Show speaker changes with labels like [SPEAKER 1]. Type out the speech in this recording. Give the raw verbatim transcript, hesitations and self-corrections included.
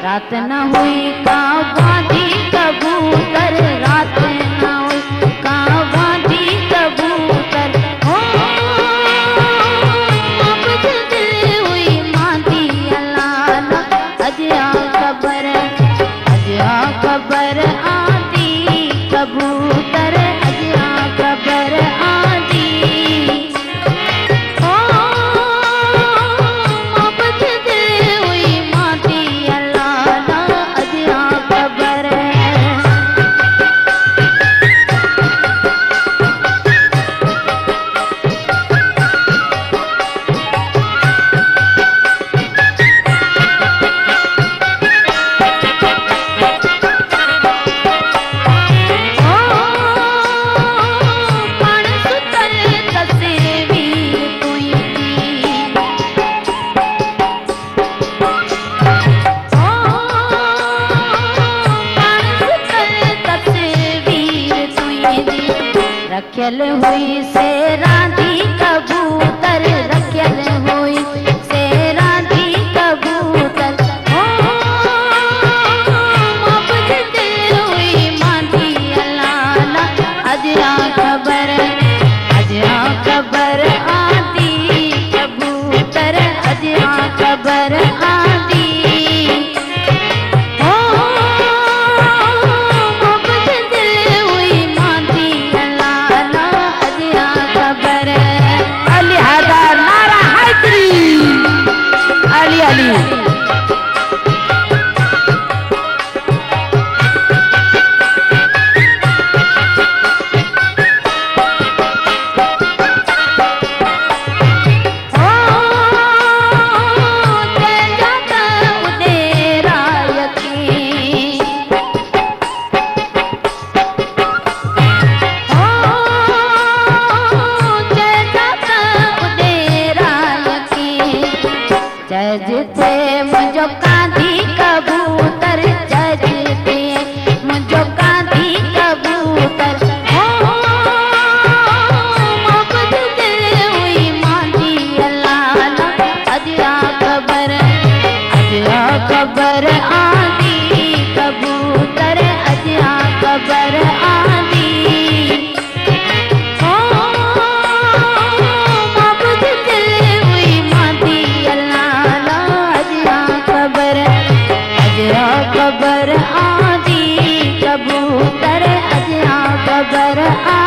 [SPEAKER 1] रात न हुई का बांधी कबूतर, रात न हुई का बांधी कबूतर। हो अब दिल हुई मांधी अलाला, अजया खबर अजया खबर आती कबूतर, अजया खबर आती। हो अब दिल हुई मांधी अलाला, अजया खबर। रखल हुई से राधी कबूतर, रखल हुई से राधी कबूतर। हो अब दिल हुई मांधी अलाला, अजया खबर अजया खबर आती कबूतर, अजया खबर आती। हो अब दिल हुई मांधी अलाला, अजया खबर। अली हैदर नारा हैदरी, अली अली। जजते मुझो कांधी कबूतर, जजते मुझो कांधी कबूतर। हो अब दिल हुई मांधी अलाला, अजया खबर अजया खबर आती कबूतर, अजया खबर आती। हो अब दिल हुई मांधी अलाला, अजया खबर अजया खबर आती कबूतर, अजया खबर आ